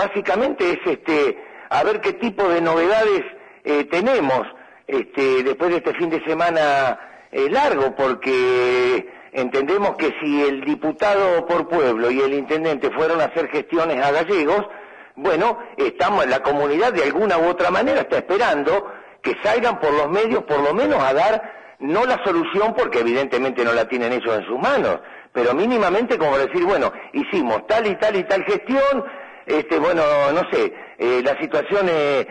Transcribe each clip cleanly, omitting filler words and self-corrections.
básicamente es a ver qué tipo de novedades tenemos después de este fin de semana largo, porque entendemos que si el diputado por pueblo y el intendente fueron a hacer gestiones a Gallegos, bueno, la comunidad de alguna u otra manera está esperando que salgan por los medios, por lo menos a dar, no la solución, porque evidentemente no la tienen ellos en sus manos, pero mínimamente como decir, bueno, hicimos tal y tal y tal gestión, bueno, no sé, la situación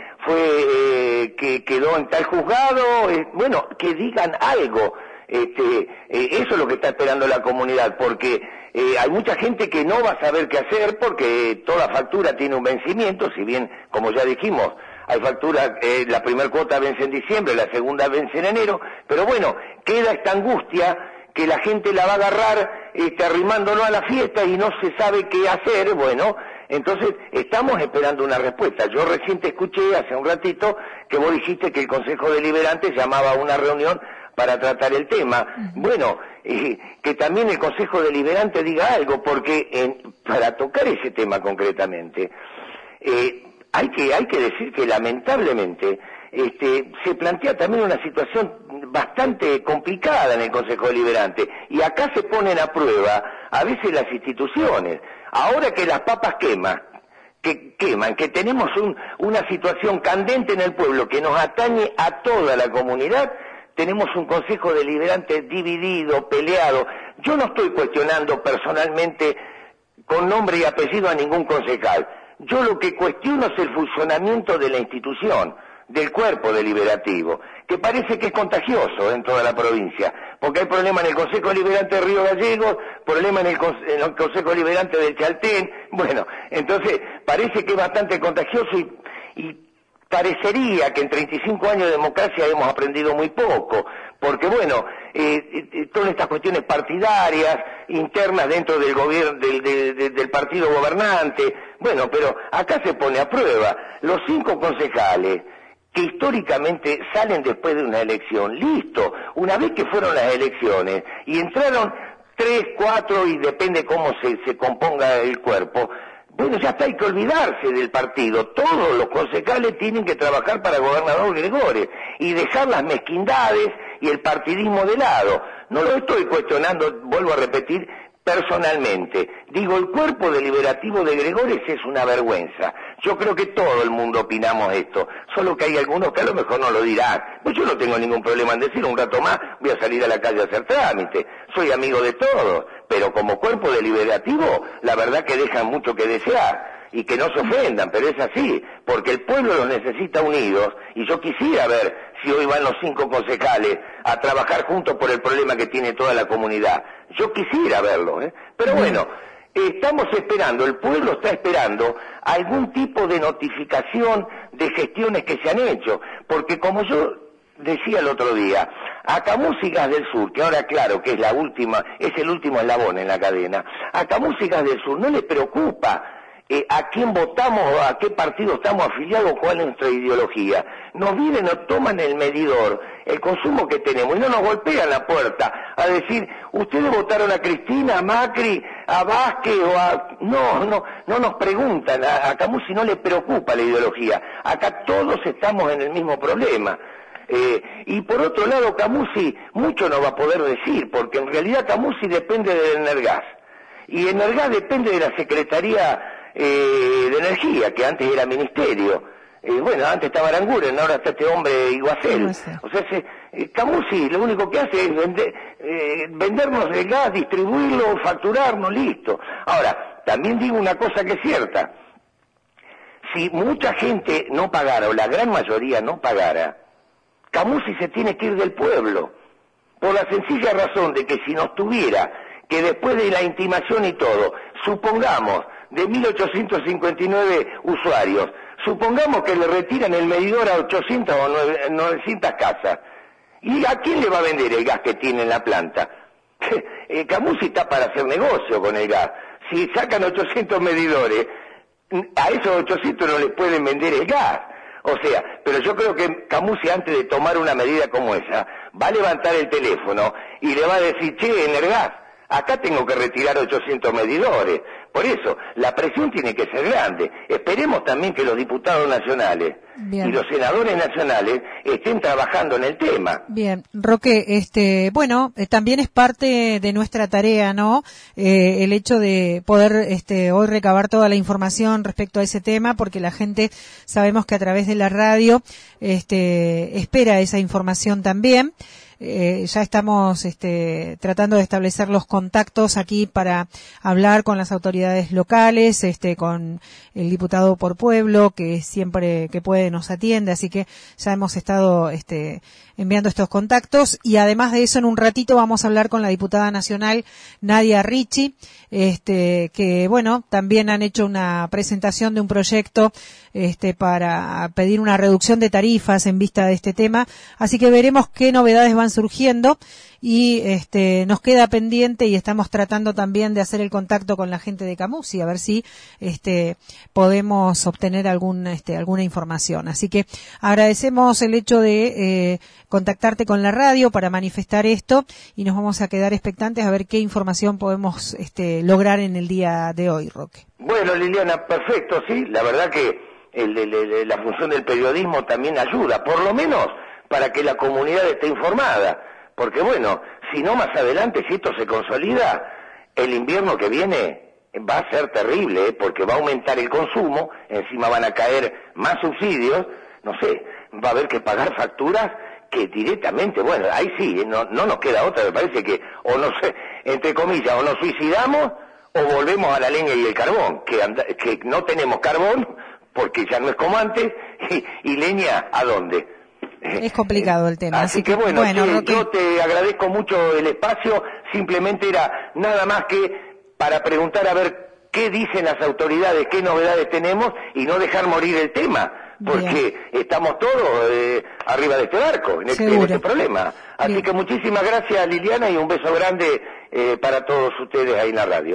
fue que quedó en tal juzgado, bueno, que digan algo. Eso es lo que está esperando la comunidad, porque hay mucha gente que no va a saber qué hacer, porque toda factura tiene un vencimiento, si bien, como ya dijimos, hay facturas, la primera cuota vence en diciembre, la segunda vence en enero, pero bueno, queda esta angustia que la gente la va a agarrar arrimándolo a la fiesta y no se sabe qué hacer. Bueno, entonces estamos esperando una respuesta. Yo recién te escuché hace un ratito que vos dijiste que el Consejo Deliberante llamaba a una reunión para tratar el tema. Bueno, que también el Consejo Deliberante diga algo, porque para tocar ese tema concretamente, hay que decir que lamentablemente se plantea también una situación bastante complicada en el Consejo Deliberante, y acá se ponen a prueba a veces las instituciones. Ahora que las papas queman, que tenemos una situación candente en el pueblo que nos atañe a toda la comunidad, tenemos un Consejo Deliberante dividido, peleado. Yo no estoy cuestionando personalmente con nombre y apellido a ningún concejal. Yo lo que cuestiono es el funcionamiento de la institución, del cuerpo deliberativo, que parece que es contagioso en toda la provincia, porque hay problema en el Consejo Deliberante de Río Gallegos, problema en el Consejo Deliberante del Chaltén. Bueno, entonces parece que es bastante contagioso y parecería que en 35 años de democracia hemos aprendido muy poco, porque bueno, todas estas cuestiones partidarias, internas dentro del gobierno, del partido gobernante, bueno, pero acá se pone a prueba los 5 concejales que históricamente salen después de una elección. Listo, una vez que fueron las elecciones y entraron 3, 4 y depende cómo se componga el cuerpo, bueno, ya está, hay que olvidarse del partido. Todos los concejales tienen que trabajar para el gobernador Gregores y dejar las mezquindades y el partidismo de lado. No lo estoy cuestionando, vuelvo a repetir, personalmente. Digo, el cuerpo deliberativo de Gregores es una vergüenza. Yo creo que todo el mundo opinamos esto, solo que hay algunos que a lo mejor no lo dirán. Pues yo no tengo ningún problema en decir, un rato más voy a salir a la calle a hacer trámite. Soy amigo de todos, pero como cuerpo deliberativo, la verdad que dejan mucho que desear. Y que no se ofendan, pero es así, porque el pueblo los necesita unidos, y yo quisiera ver si hoy van los 5 concejales a trabajar juntos por el problema que tiene toda la comunidad. Yo quisiera verlo, pero bueno, estamos esperando, el pueblo está esperando algún tipo de notificación de gestiones que se han hecho, porque como yo decía el otro día, a Camus y Gas del Sur, que ahora claro que es el último eslabón en la cadena, a Camus y Gas del Sur no les preocupa a quién votamos, a qué partido estamos afiliados, cuál es nuestra ideología. Nos vienen, nos toman el medidor, el consumo que tenemos, y no nos golpean la puerta a decir, ustedes votaron a Cristina, a Macri, a Vázquez, no nos preguntan, a Camusi no le preocupa la ideología. Acá todos estamos en el mismo problema. Y por otro lado, Camusi mucho no va a poder decir, porque en realidad Camusi depende del Energas, y Energas depende de la Secretaría de Energía, que antes era ministerio. Bueno, antes estaba Aranguren, ahora está este hombre Iguacel. O sea, Camusi lo único que hace es vendernos el gas, distribuirlo, facturarnos, listo. Ahora, también digo una cosa que es cierta. Si mucha gente no pagara, o la gran mayoría no pagara, Camusi se tiene que ir del pueblo, por la sencilla razón de que si no estuviera, que después de la intimación y todo, supongamos, de 1859 usuarios, supongamos que le retiran el medidor a 800 o 900 casas, ¿y a quién le va a vender el gas que tiene en la planta? Camusi está para hacer negocio con el gas. Si sacan 800 medidores, a esos 800 no les pueden vender el gas. O sea, pero yo creo que Camusi, antes de tomar una medida como esa, va a levantar el teléfono y le va a decir, che, Energas, acá tengo que retirar 800 medidores. Por eso, la presión tiene que ser grande. Esperemos también que los diputados nacionales y los senadores nacionales estén trabajando en el tema. Bien, Roque, bueno, también es parte de nuestra tarea, ¿no? El hecho de poder hoy recabar toda la información respecto a ese tema, porque la gente sabemos que a través de la radio espera esa información también. Ya estamos tratando de establecer los contactos aquí para hablar con las autoridades locales, con el diputado por pueblo, que siempre que puede nos atiende, así que ya hemos estado enviando estos contactos, y además de eso en un ratito vamos a hablar con la diputada nacional Nadia Ricci, que bueno, también han hecho una presentación de un proyecto para pedir una reducción de tarifas en vista de este tema, así que veremos qué novedades van surgiendo, y nos queda pendiente, y estamos tratando también de hacer el contacto con la gente de Camusi, a ver si podemos obtener alguna información. Así que agradecemos el hecho de contactarte con la radio para manifestar esto, y nos vamos a quedar expectantes a ver qué información podemos lograr en el día de hoy, Roque. Bueno, Liliana, perfecto, sí, la verdad que la función del periodismo también ayuda, por lo menos para que la comunidad esté informada, porque bueno, si no más adelante, si esto se consolida, el invierno que viene va a ser terrible, porque va a aumentar el consumo, encima van a caer más subsidios, no sé, va a haber que pagar facturas que directamente, bueno, ahí sí, no nos queda otra, me parece que, o no sé, entre comillas, o nos suicidamos, o volvemos a la leña y el carbón, que no tenemos carbón, porque ya no es como antes, y leña, ¿a dónde? Es complicado el tema. Así que bueno, yo te agradezco mucho el espacio, simplemente era nada más que para preguntar a ver qué dicen las autoridades, qué novedades tenemos, y no dejar morir el tema, porque estamos todos arriba de este barco, en este problema. Así que muchísimas gracias, Liliana, y un beso grande para todos ustedes ahí en la radio.